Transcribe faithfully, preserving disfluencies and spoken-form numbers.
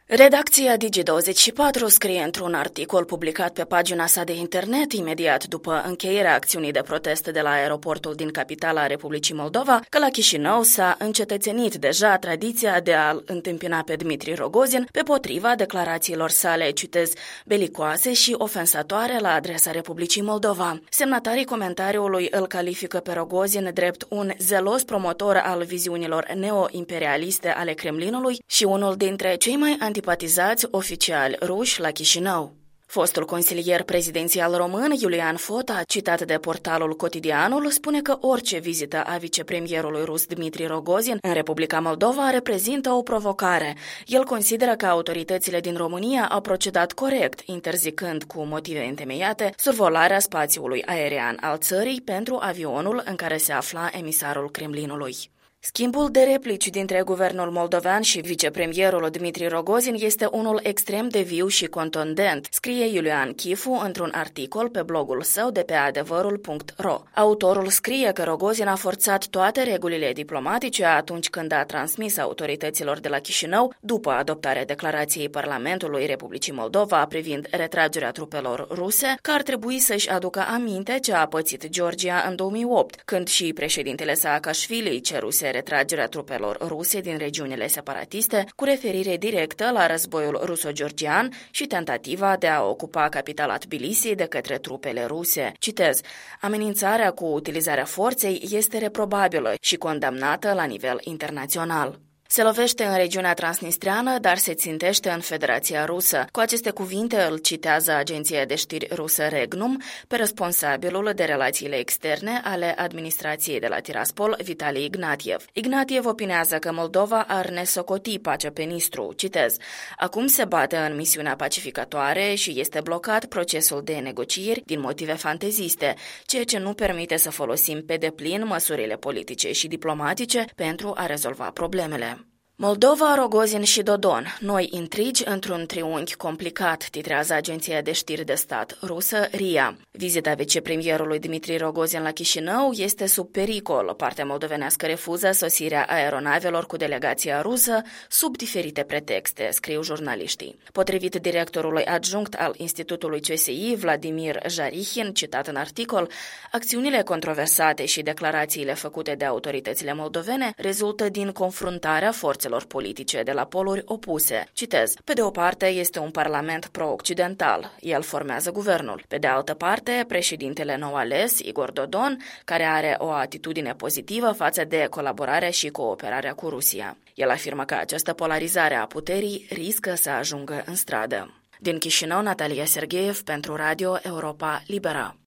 Redacția Digi douăzeci și patru scrie într-un articol publicat pe pagina sa de internet imediat după încheierea acțiunii de protest de la aeroportul din capitala Republicii Moldova că la Chișinău s-a încetățenit deja tradiția de a-l întâmpina pe Dmitri Rogozin pe potriva declarațiilor sale, citez, belicoase și ofensatoare la adresa Republicii Moldova. Semnatarii comentariului îl califică pe Rogozin drept un zelos promotor al viziunilor neo-imperialiste ale Kremlinului și unul dintre cei mai antipatizați oficiali ruși la Chișinău. Fostul consilier prezidențial român, Iulian Fota, citat de portalul Cotidianul, spune că orice vizită a vicepremierului rus Dmitri Rogozin în Republica Moldova reprezintă o provocare. El consideră că autoritățile din România au procedat corect, interzicând cu motive întemeiate survolarea spațiului aerian al țării pentru avionul în care se afla emisarul Kremlinului. Schimbul de replici dintre guvernul moldovean și vicepremierul Dmitri Rogozin este unul extrem de viu și contundent, scrie Iulian Chifu într-un articol pe blogul său de pe adevărul punct ro. Autorul scrie că Rogozin a forțat toate regulile diplomatice atunci când a transmis autorităților de la Chișinău, după adoptarea declarației Parlamentului Republicii Moldova privind retragerea trupelor ruse, că ar trebui să-și aducă aminte ce a pățit Georgia în două mii opt, când și președintele Saakashvili ceruse retragerea trupelor ruse din regiunile separatiste, cu referire directă la războiul ruso-georgian și tentativa de a ocupa capitala Tbilisi de către trupele ruse. Citez, amenințarea cu utilizarea forței este reprobabilă și condamnată la nivel internațional. Se lovește în regiunea transnistreană, dar se țintește în Federația Rusă. Cu aceste cuvinte îl citează agenția de știri rusă Regnum pe responsabilul de relațiile externe ale administrației de la Tiraspol, Vitali Ignatiev. Ignatiev opinează că Moldova ar nesocoti pacea pe Nistru. Citez, acum se bate în misiunea pacificatoare și este blocat procesul de negocieri din motive fanteziste, ceea ce nu permite să folosim pe deplin măsurile politice și diplomatice pentru a rezolva problemele. Moldova, Rogozin și Dodon. Noi intrigi într-un triunghi complicat, titrează agenția de știri de stat rusă R I A. Vizita vicepremierului Dmitri Rogozin la Chișinău este sub pericol. Partea moldovenească refuză sosirea aeronavelor cu delegația rusă sub diferite pretexte, scriu jurnaliștii. Potrivit directorului adjunct al Institutului C S I, Vladimir Jarihin, citat în articol, acțiunile controversate și declarațiile făcute de autoritățile moldovene rezultă din confruntarea forțelor politice de la poluri opuse. Citez, pe de o parte este un parlament pro-occidental, el formează guvernul. Pe de altă parte, președintele nou ales, Igor Dodon, care are o atitudine pozitivă față de colaborarea și cooperarea cu Rusia. El afirmă că această polarizare a puterii riscă să ajungă în stradă. Din Chișinău, Natalia Sergeev pentru Radio Europa Liberă.